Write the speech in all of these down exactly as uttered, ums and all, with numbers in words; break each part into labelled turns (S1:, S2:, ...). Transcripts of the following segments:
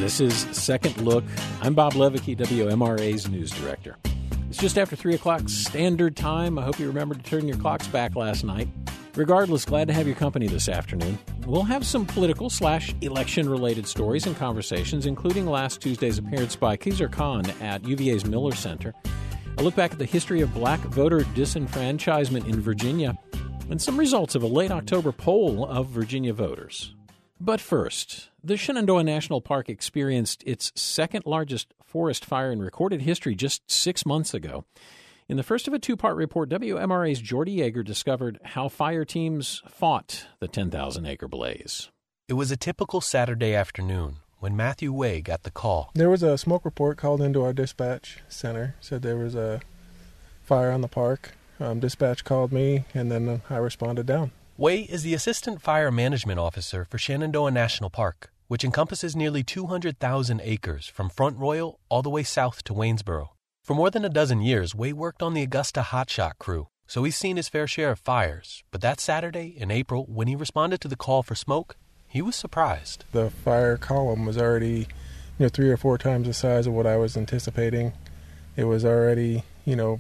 S1: This is Second Look. I'm Bob Levicki, W M R A's news director. It's just after three o'clock Standard Time. I hope you remembered to turn your clocks back last night. Regardless, glad to have your company this afternoon. We'll have some political slash election-related stories and conversations, including last Tuesday's appearance by Khizr Khan at U V A's Miller Center, a look back at the history of black voter disenfranchisement in Virginia, and some results of a late October poll of Virginia voters. But first, the Shenandoah National Park experienced its second-largest forest fire in recorded history just six months ago. In the first of a two-part report, W M R A's Jordy Yeager discovered how fire teams fought the ten thousand acre blaze.
S2: It was a typical Saturday afternoon when Matthew Way got the call.
S3: There was a smoke report called into our dispatch center. Said there was a fire on the park. Um, dispatch called me, and then I responded down.
S2: Way is the Assistant Fire Management Officer for Shenandoah National Park, which encompasses nearly two hundred thousand acres from Front Royal all the way south to Waynesboro. For more than a dozen years, Way worked on the Augusta Hotshot crew, so he's seen his fair share of fires. But that Saturday in April, when he responded to the call for smoke, he was surprised.
S3: The fire column was already, you know, three or four times the size of what I was anticipating. It was already, you know,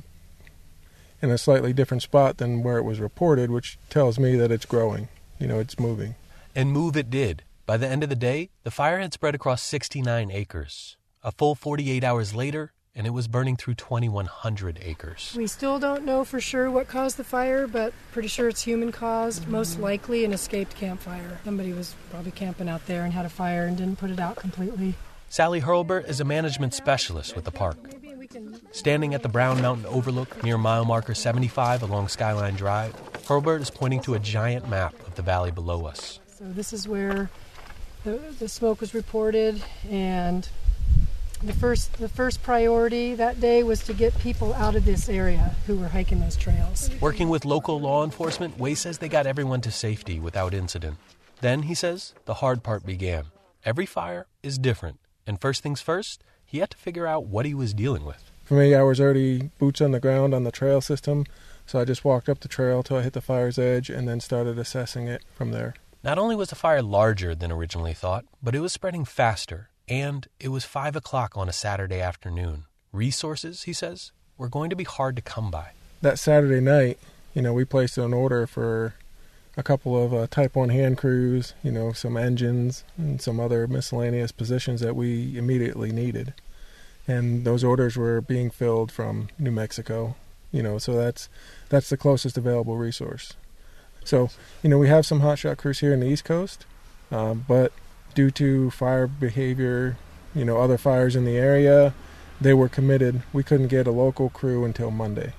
S3: in a slightly different spot than where it was reported, which tells me that it's growing. You know, it's moving.
S2: And move it did. By the end of the day, the fire had spread across sixty-nine acres. A full forty-eight hours later, and it was burning through twenty-one hundred acres.
S4: We still don't know for sure what caused the fire, but pretty sure it's human-caused, most likely an escaped campfire. Somebody was probably camping out there and had a fire and didn't put it out completely.
S2: Sally Hurlbert is a management specialist with the park. Standing at the Brown Mountain Overlook near mile marker seventy-five along Skyline Drive, Hurlbert is pointing to a giant map of the valley below us.
S4: So this is where the, the smoke was reported, and the first the first priority that day was to get people out of this area who were hiking those trails.
S2: Working with local law enforcement, Way says they got everyone to safety without incident. Then, he says, the hard part began. Every fire is different, and first things first, he had to figure out what he was dealing with.
S3: For me, I was already boots on the ground on the trail system, so I just walked up the trail till I hit the fire's edge and then started assessing it from there.
S2: Not only was the fire larger than originally thought, but it was spreading faster, and it was five o'clock on a Saturday afternoon. Resources, he says, were going to be hard to come by.
S3: That Saturday night, you know, we placed an order for a couple of uh, Type one hand crews, you know, some engines and some other miscellaneous positions that we immediately needed. And those orders were being filled from New Mexico, you know, so that's that's the closest available resource. So, you know, we have some hotshot crews here in the East Coast, um, but due to fire behavior, you know, other fires in the area, they were committed. We couldn't get a local crew until Monday.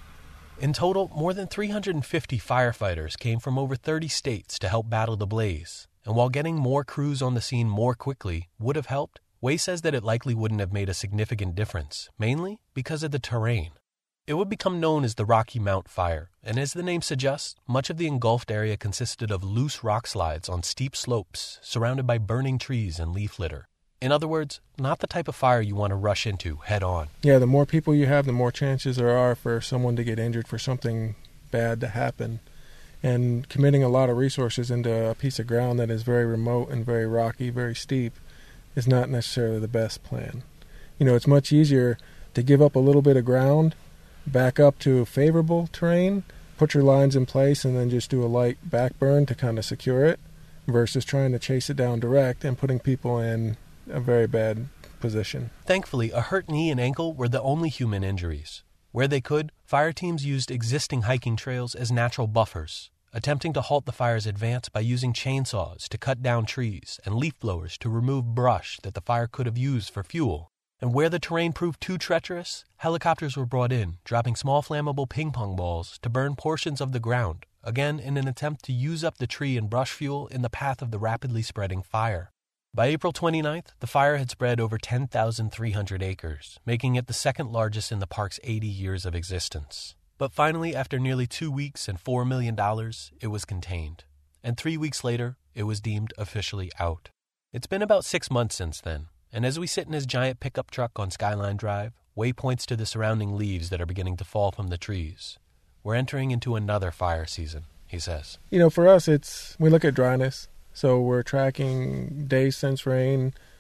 S2: In total, more than three hundred fifty firefighters came from over thirty states to help battle the blaze. And while getting more crews on the scene more quickly would have helped, Way says that it likely wouldn't have made a significant difference, mainly because of the terrain. It would become known as the Rocky Mount Fire, and as the name suggests, much of the engulfed area consisted of loose rock slides on steep slopes surrounded by burning trees and leaf litter. In other words, not the type of fire you want to rush into head on.
S3: Yeah, the more people you have, the more chances there are for someone to get injured, for something bad to happen. And committing a lot of resources into a piece of ground that is very remote and very rocky, very steep, is not necessarily the best plan. You know, it's much easier to give up a little bit of ground, back up to favorable terrain, put your lines in place, and then just do a light back burn to kind of secure it, versus trying to chase it down direct and putting people in a very bad position.
S2: Thankfully, a hurt knee and ankle were the only human injuries. Where they could, fire teams used existing hiking trails as natural buffers, attempting to halt the fire's advance by using chainsaws to cut down trees and leaf blowers to remove brush that the fire could have used for fuel. And where the terrain proved too treacherous, helicopters were brought in, dropping small flammable ping-pong balls to burn portions of the ground, again in an attempt to use up the tree and brush fuel in the path of the rapidly spreading fire. By April twenty-ninth, the fire had spread over ten thousand three hundred acres, making it the second largest in the park's eighty years of existence. But finally, after nearly two weeks and four million dollars, it was contained. And three weeks later, it was deemed officially out. It's been about six months since then, and as we sit in his giant pickup truck on Skyline Drive, Way points to the surrounding leaves that are beginning to fall from the trees. We're entering into another fire season, he says.
S3: You know, for us, it's we look at dryness. So we're tracking days since rain,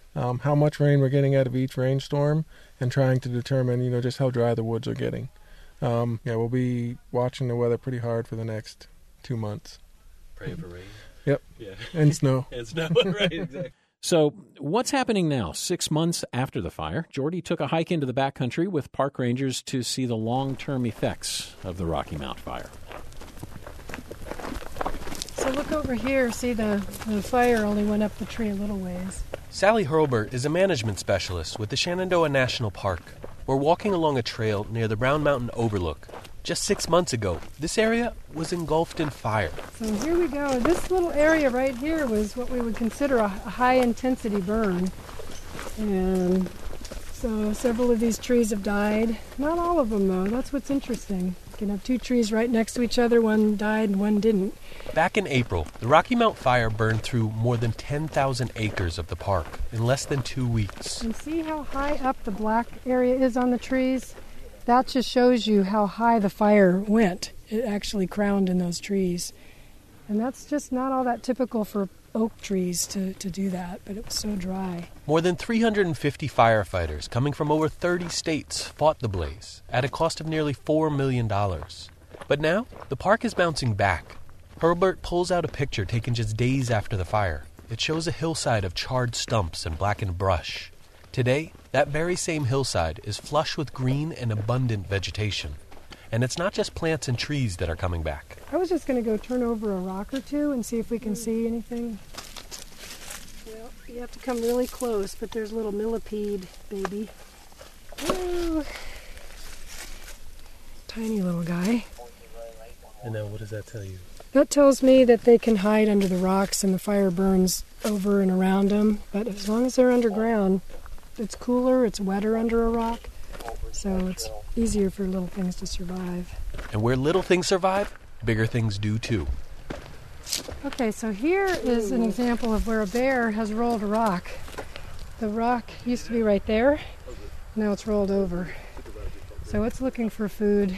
S3: um, how much rain we're getting out of each rainstorm and trying to determine, you know, just how dry the woods are getting. Um, yeah, we'll be watching the weather pretty hard for the next two months.
S2: Pray for rain.
S3: Yep.
S2: Yeah.
S3: And snow.
S2: And snow, right, exactly.
S1: So what's happening now? Six months after the fire, Jordy took a hike into the backcountry with park rangers to see the long-term effects of the Rocky Mount fire.
S4: So look over here. See, the, the fire only went up the tree a little ways.
S2: Sally Hurlbert is a management specialist with the Shenandoah National Park. We're walking along a trail near the Brown Mountain Overlook. Just six months ago, this area was engulfed in fire.
S4: So here we go. This little area right here was what we would consider a high-intensity burn. And so several of these trees have died. Not all of them, though. That's what's interesting. You can have two trees right next to each other. One died and one didn't.
S2: Back in April, the Rocky Mount fire burned through more than ten thousand acres of the park in less than two weeks.
S4: And see how high up the black area is on the trees? That just shows you how high the fire went. It actually crowned in those trees. And that's just not all that typical for oak trees to, to do that, but it was so dry.
S2: More than three hundred fifty firefighters coming from over thirty states fought the blaze at a cost of nearly four million dollars. But now, the park is bouncing back. Hurlbert pulls out a picture taken just days after the fire. It shows a hillside of charred stumps and blackened brush. Today, that very same hillside is flush with green and abundant vegetation. And it's not just plants and trees that are coming back.
S4: I was just going to go turn over a rock or two and see if we can see anything. Well, you have to come really close, but there's a little millipede, baby. Ooh. Tiny little guy.
S2: And now what does that tell you?
S4: That tells me that they can hide under the rocks and the fire burns over and around them. But as long as they're underground, it's cooler, it's wetter under a rock, so it's easier for little things to survive.
S2: And where little things survive, bigger things do too.
S4: Okay, so here is an example of where a bear has rolled a rock. The rock used to be right there, now it's rolled over. So it's looking for food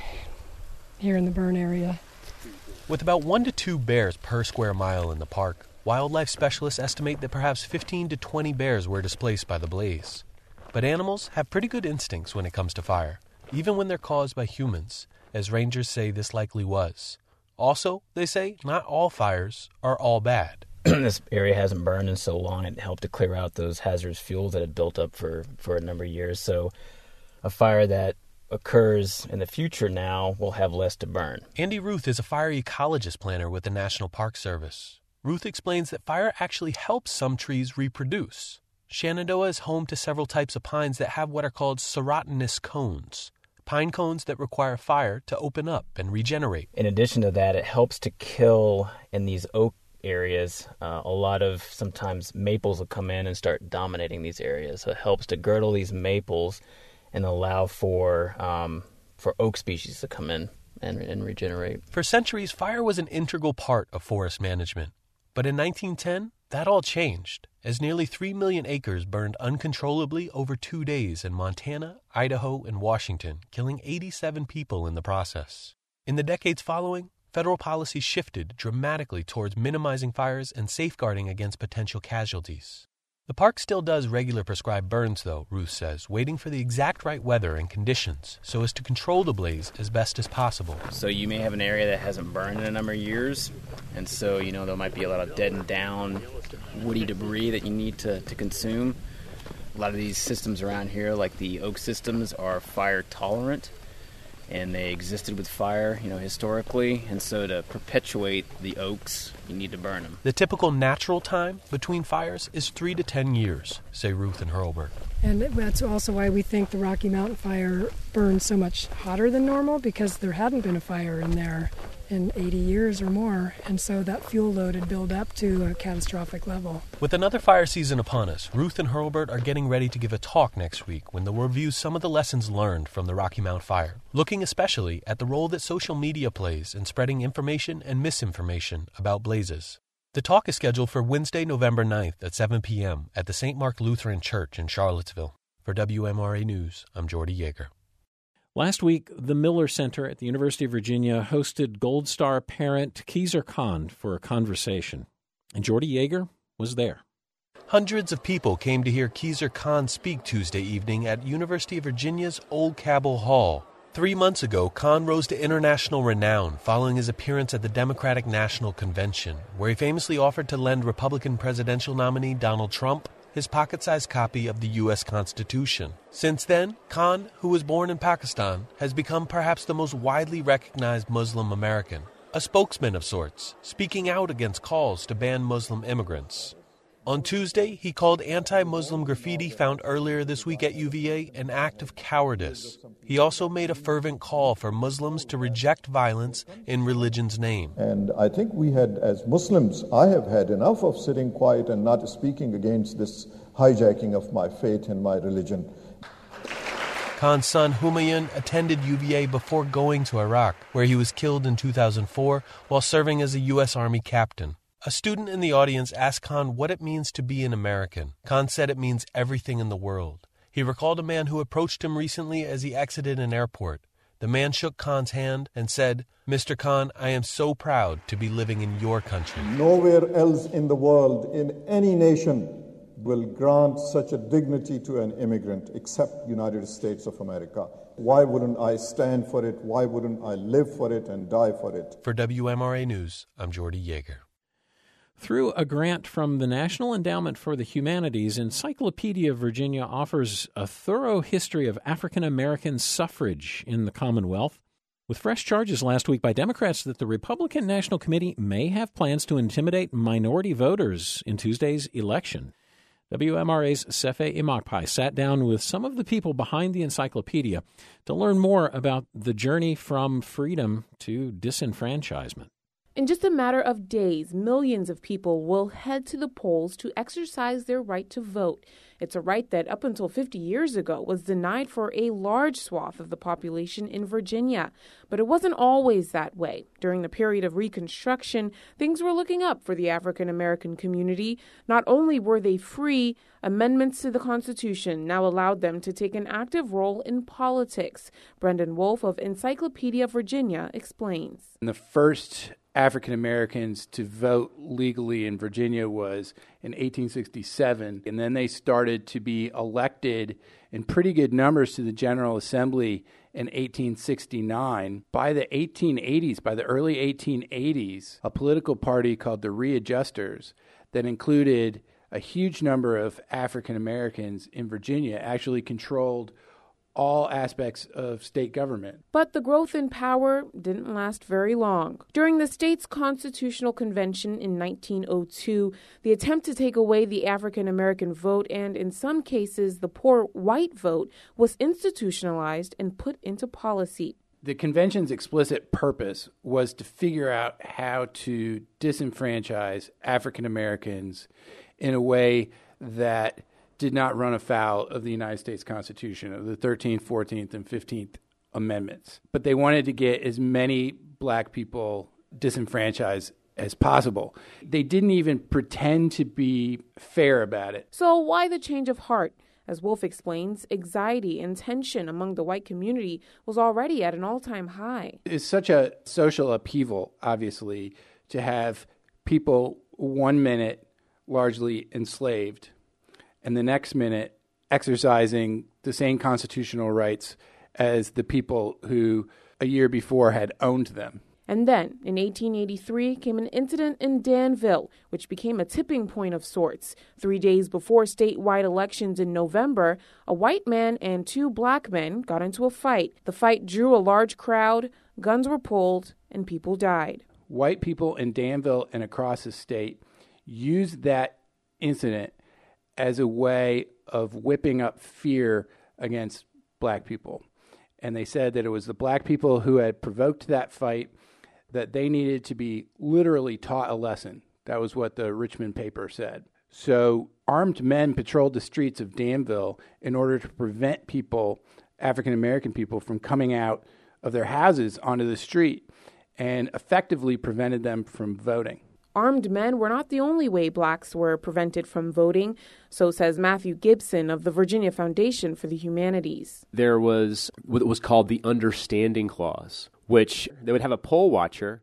S4: here in the burn area.
S2: With about one to two bears per square mile in the park, wildlife specialists estimate that perhaps fifteen to twenty bears were displaced by the blaze. But animals have pretty good instincts when it comes to fire, even when they're caused by humans, as rangers say this likely was. Also, they say not all fires are all bad.
S5: This area hasn't burned in so long, it helped to clear out those hazardous fuels that had built up for, for a number of years. So a fire that occurs in the future now will have less to burn.
S2: Andy Ruth is a fire ecologist planner with the National Park Service. Ruth explains that fire actually helps some trees reproduce. Shenandoah is home to several types of pines that have what are called serotinous cones, pine cones that require fire to open up and regenerate.
S5: In addition to that, it helps to kill in these oak areas. Uh, a lot of sometimes maples will come in and start dominating these areas. So it helps to girdle these maples and allow for um, for oak species to come in and, and regenerate.
S2: For centuries, fire was an integral part of forest management. But in nineteen ten, that all changed, as nearly three million acres burned uncontrollably over two days in Montana, Idaho, and Washington, killing eighty-seven people in the process. In the decades following, federal policy shifted dramatically towards minimizing fires and safeguarding against potential casualties. The park still does regular prescribed burns, though, Ruth says, waiting for the exact right weather and conditions so as to control the blaze as best as possible.
S5: So you may have an area that hasn't burned in a number of years, and so, you know, there might be a lot of dead and down woody debris that you need to, to consume. A lot of these systems around here, like the oak systems, are fire tolerant, and they existed with fire, you know, historically, and so to perpetuate the oaks, you need to burn them.
S2: The typical natural time between fires is three to ten years, say Ruth and Hurlbert.
S4: And that's also why we think the Rocky Mountain fire burned so much hotter than normal, because there hadn't been a fire in there in eighty years or more, and so that fuel load had built up to a catastrophic level.
S2: With another fire season upon us, Ruth and Hurlbert are getting ready to give a talk next week when they'll review some of the lessons learned from the Rocky Mount fire, looking especially at the role that social media plays in spreading information and misinformation about blazes. The talk is scheduled for Wednesday, November ninth at seven p.m. at the Saint Mark Lutheran Church in Charlottesville. For W M R A News, I'm Jordy Yeager.
S1: Last week, the Miller Center at the University of Virginia hosted Gold Star parent Keezer Khan for a conversation, and Jordy Yeager was there.
S2: Hundreds of people came to hear Khizr Khan speak Tuesday evening at University of Virginia's Old Cabell Hall. Three months ago, Khan rose to international renown following his appearance at the Democratic National Convention, where he famously offered to lend Republican presidential nominee Donald Trump his pocket-sized copy of the U S Constitution. Since then, Khan, who was born in Pakistan, has become perhaps the most widely recognized Muslim American, a spokesman of sorts, speaking out against calls to ban Muslim immigrants. On Tuesday, he called anti-Muslim graffiti found earlier this week at U V A an act of cowardice. He also made a fervent call for Muslims to reject violence in religion's name.
S6: And I think we had, as Muslims, I have had enough of sitting quiet and not speaking against this hijacking of my faith and my religion.
S2: Khan's son Humayun attended U V A before going to Iraq, where he was killed in two thousand four while serving as a U S Army captain. A student in the audience asked Khan what it means to be an American. Khan said it means everything in the world. He recalled a man who approached him recently as he exited an airport. The man shook Khan's hand and said, "Mister Khan, I am so proud to be living in your country."
S6: Nowhere else in the world, in any nation, will grant such a dignity to an immigrant except United States of America. Why wouldn't I stand for it? Why wouldn't I live for it and die for it?
S2: For W M R A News, I'm Jordy Yeager.
S1: Through a grant from the National Endowment for the Humanities, Encyclopedia Virginia offers a thorough history of African American suffrage in the Commonwealth, with fresh charges last week by Democrats that the Republican National Committee may have plans to intimidate minority voters in Tuesday's election. W M R A's Sefe Imakpai sat down with some of the people behind the encyclopedia to learn more about the journey from freedom to disenfranchisement.
S7: In just a matter of days, millions of people will head to the polls to exercise their right to vote. It's a right that up until fifty years ago was denied for a large swath of the population in Virginia. But it wasn't always that way. During the period of Reconstruction, things were looking up for the African American community. Not only were they free, amendments to the Constitution now allowed them to take an active role in politics. Brendan Wolf of Encyclopedia Virginia explains.
S8: In the first African Americans to vote legally in Virginia was in eighteen sixty-seven, and then they started to be elected in pretty good numbers to the General Assembly in eighteen sixty-nine. By the eighteen eighties, by the early eighteen eighties, a political party called the Readjusters that included a huge number of African Americans in Virginia actually controlled all aspects of state government.
S7: But the growth in power didn't last very long. During the state's constitutional convention in nineteen oh two, the attempt to take away the African American vote and, in some cases, the poor white vote was institutionalized and put into policy.
S8: The convention's explicit purpose was to figure out how to disenfranchise African Americans in a way that did not run afoul of the United States Constitution, of the thirteenth, fourteenth, and fifteenth Amendments. But they wanted to get as many black people disenfranchised as possible. They didn't even pretend to be fair about it.
S7: So why the change of heart? As Wolf explains, anxiety and tension among the white community was already at an all-time high.
S8: It's such a social upheaval, obviously, to have people one minute largely enslaved and the next minute exercising the same constitutional rights as the people who a year before had owned them.
S7: And then, in eighteen eighty-three, came an incident in Danville, which became a tipping point of sorts. Three days before statewide elections in November, a white man and two black men got into a fight. The fight drew a large crowd, guns were pulled, and people died.
S8: White people in Danville and across the state used that incident as a way of whipping up fear against black people. And they said that it was the black people who had provoked that fight, that they needed to be literally taught a lesson. That was what the Richmond paper said. So armed men patrolled the streets of Danville in order to prevent people, African American people, from coming out of their houses onto the street and effectively prevented them from voting.
S7: Armed men were not the only way blacks were prevented from voting, so says Matthew Gibson of the Virginia Foundation for the Humanities.
S9: There was what was called the Understanding Clause, which they would have a poll watcher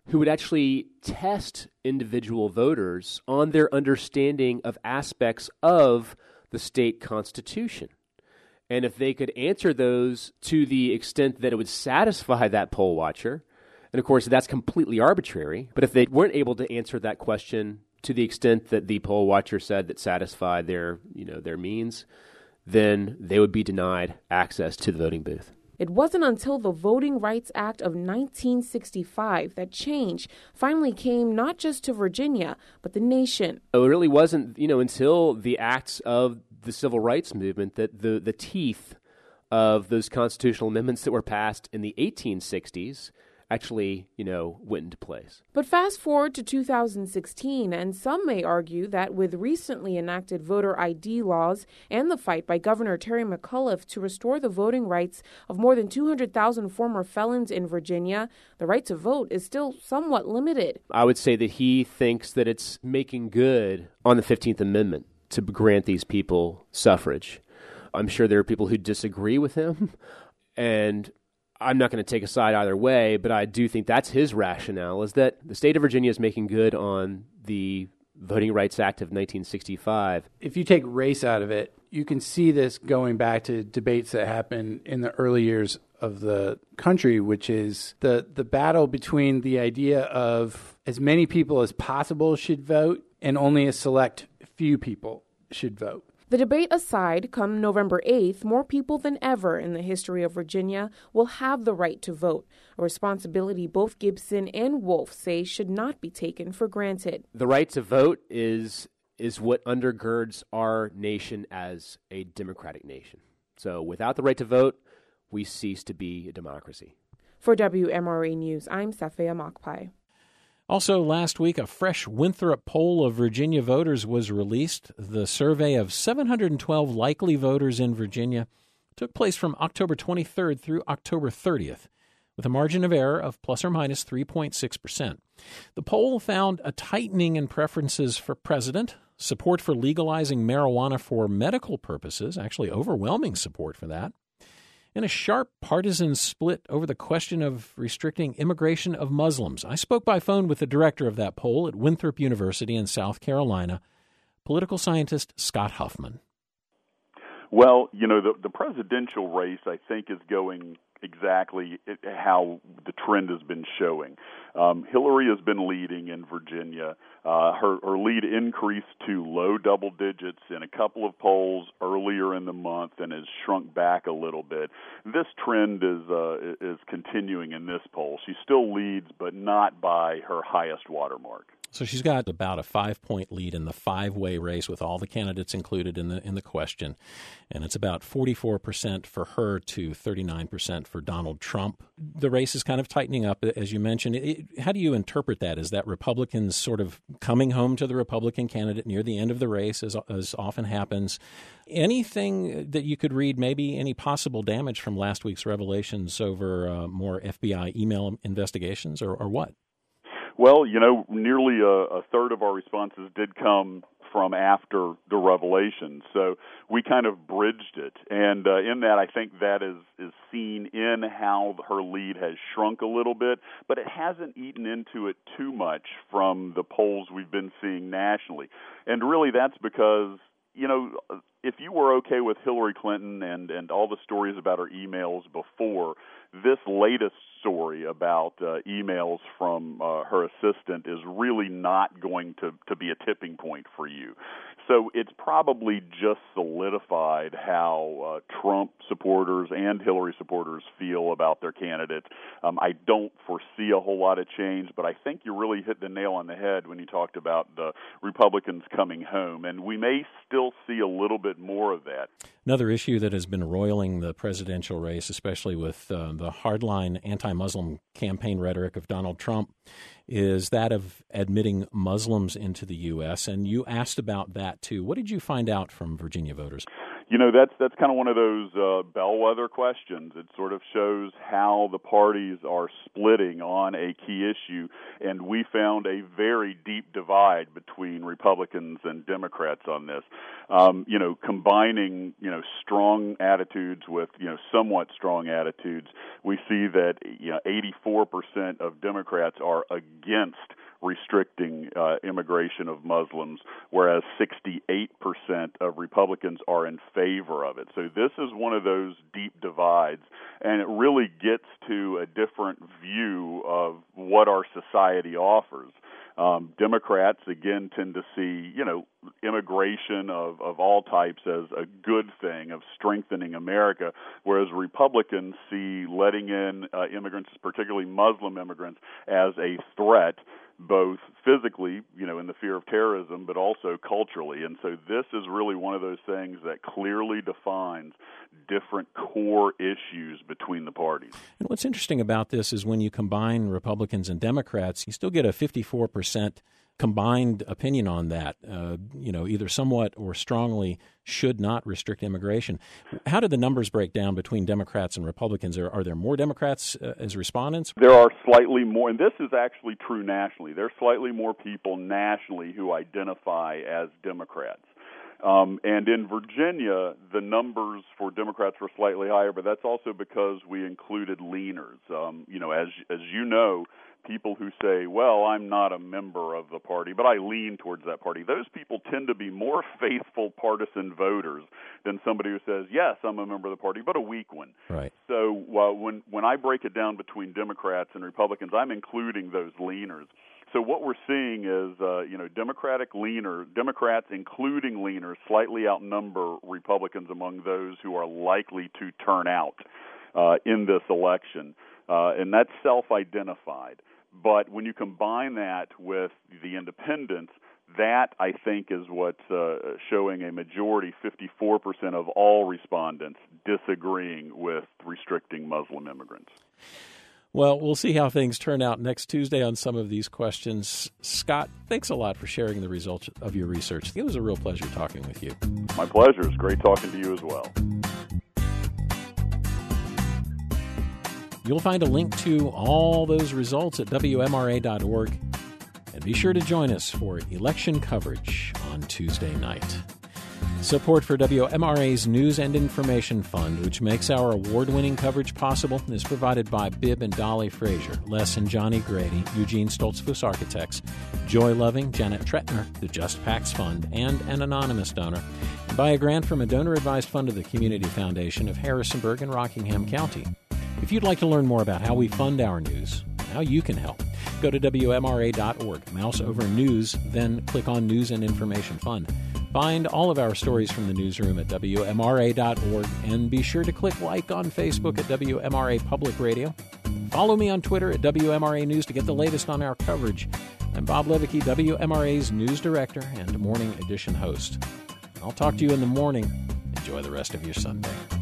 S9: who would actually test individual voters on their understanding of aspects of the state constitution. And if they could answer those to the extent that it would satisfy that poll watcher, and of course that's completely arbitrary, but if they weren't able to answer that question to the extent that the poll watcher said that satisfied their, you know, their means, then they would be denied access to the voting booth.
S7: It wasn't until the Voting Rights Act of nineteen sixty-five that change finally came not just to Virginia, but the nation.
S9: It really wasn't, you know, until the acts of the civil rights movement that the, the teeth of those constitutional amendments that were passed in the eighteen sixties actually, you know, went into place.
S7: But fast forward to two thousand sixteen, and some may argue that with recently enacted voter I D laws and the fight by Governor Terry McAuliffe to restore the voting rights of more than two hundred thousand former felons in Virginia, the right to vote is still somewhat limited.
S9: I would say that he thinks that it's making good on the fifteenth Amendment to grant these people suffrage. I'm sure there are people who disagree with him, and I'm not going to take a side either way, but I do think that's his rationale, is that the state of Virginia is making good on the Voting Rights Act of nineteen sixty-five.
S8: If you take race out of it, you can see this going back to debates that happened in the early years of the country, which is the, the battle between the idea of as many people as possible should vote and only a select few people should vote.
S7: The debate aside, come November eighth, more people than ever in the history of Virginia will have the right to vote, a responsibility both Gibson and Wolf say should not be taken for granted.
S9: The right to vote is is what undergirds our nation as a democratic nation. So without the right to vote, we cease to be a democracy.
S7: For W M R A News, I'm Safia Makpai.
S1: Also, last week, a fresh Winthrop poll of Virginia voters was released. The survey of seven hundred twelve likely voters in Virginia took place from October twenty-third through October thirtieth, with a margin of error of plus or minus three point six percent. The poll found a tightening in preferences for president, support for legalizing marijuana for medical purposes, actually overwhelming support for that, and a sharp partisan split over the question of restricting immigration of Muslims. I spoke by phone with the director of that poll at Winthrop University in South Carolina, political scientist Scott Huffman.
S10: Well, you know, the, the presidential race, I think, is going exactly how the trend has been showing. Um, Hillary has been leading in Virginia. Uh, her, her lead increased to low double digits in a couple of polls earlier in the month and has shrunk back a little bit. This trend is uh, is continuing in this poll. She still leads, but not by her highest watermark.
S1: So she's got about a five-point lead in the five-way race with all the candidates included in the in the question, and it's about forty-four percent for her to thirty-nine percent for Donald Trump. The race is kind of tightening up, as you mentioned. It, how do you interpret that? Is that Republicans sort of coming home to the Republican candidate near the end of the race, as, as often happens? Anything that you could read, maybe any possible damage from last week's revelations over uh, more F B I email investigations, or, or what?
S10: Well, you know, nearly a, a third of our responses did come from after the revelation, so we kind of bridged it. And uh, in that, I think that is, is seen in how her lead has shrunk a little bit, but it hasn't eaten into it too much from the polls we've been seeing nationally. And really that's because, you know, if you were okay with Hillary Clinton and, and all the stories about her emails before, this latest story about uh, emails from uh, her assistant is really not going to, to be a tipping point for you. So it's probably just solidified how uh, Trump supporters and Hillary supporters feel about their candidates. Um, I don't foresee a whole lot of change, but I think you really hit the nail on the head when you talked about the Republicans coming home, and we may still see a little bit more of that.
S1: Another issue that has been roiling the presidential race, especially with uh, the hardline anti-Muslim campaign rhetoric of Donald Trump, is that of admitting Muslims into the U S, and you asked about that, too. What did you find out from Virginia voters?
S10: you know, that's that's kind of one of those uh, bellwether questions. It sort of shows how the parties are splitting on a key issue, and we found a very deep divide between Republicans and Democrats on this. Um, you know, combining, you know, strong attitudes with, you know, somewhat strong attitudes, we see that, you know, eighty-four percent of Democrats are against restricting uh, immigration of Muslims, whereas sixty-eight percent of Republicans are in favor of it. So this is one of those deep divides, and it really gets to a different view of what our society offers. Um, Democrats, again, tend to see, you know, immigration of, of all types as a good thing, of strengthening America, whereas Republicans see letting in uh, immigrants, particularly Muslim immigrants, as a threat, both physically, you know, in the fear of terrorism, but also culturally. And so this is really one of those things that clearly defines different core issues between the parties.
S1: And what's interesting about this is when you combine Republicans and Democrats, you still get a fifty-four percent combined opinion on that, uh, you know, either somewhat or strongly should not restrict immigration. How did the numbers break down between Democrats and Republicans? Are, are there more Democrats uh, as respondents?
S10: There are slightly more, and this is actually true nationally. There are slightly more people nationally who identify as Democrats. Um, and in Virginia, the numbers for Democrats were slightly higher, but that's also because we included leaners. Um, you know, as as you know, people who say, well, I'm not a member of the party, but I lean towards that party, those people tend to be more faithful partisan voters than somebody who says, yes, I'm a member of the party, but a weak one.
S1: Right.
S10: So uh, when, when I break it down between Democrats and Republicans, I'm including those leaners. So what we're seeing is, uh, you know, Democratic leaner, Democrats, including leaners, slightly outnumber Republicans among those who are likely to turn out uh, in this election. Uh, and that's self-identified. But when you combine that with the independents, that, I think, is what's uh, showing a majority, fifty-four percent of all respondents disagreeing with restricting Muslim immigrants.
S1: Well, we'll see how things turn out next Tuesday on some of these questions. Scott, thanks a lot for sharing the results of your research. It was a real pleasure talking with you.
S10: My pleasure. It's great talking to you as well.
S1: You'll find a link to all those results at W M R A dot org. And be sure to join us for election coverage on Tuesday night. Support for W M R A's News and Information Fund, which makes our award-winning coverage possible, is provided by Bibb and Dolly Frazier, Les and Johnny Grady, Eugene Stoltzfus Architects, Joy Loving, Janet Tretner, the Just PACS Fund, and an anonymous donor, and by a grant from a donor-advised fund of the Community Foundation of Harrisonburg and Rockingham County. If you'd like to learn more about how we fund our news, how you can help, go to W M R A dot org, mouse over News, then click on News and Information Fund. Find all of our stories from the newsroom at W M R A dot org, and be sure to click like on Facebook at W M R A Public Radio. Follow me on Twitter at W M R A News to get the latest on our coverage. I'm Bob Levicki, W M R A's News Director and Morning Edition host. I'll talk to you in the morning. Enjoy the rest of your Sunday.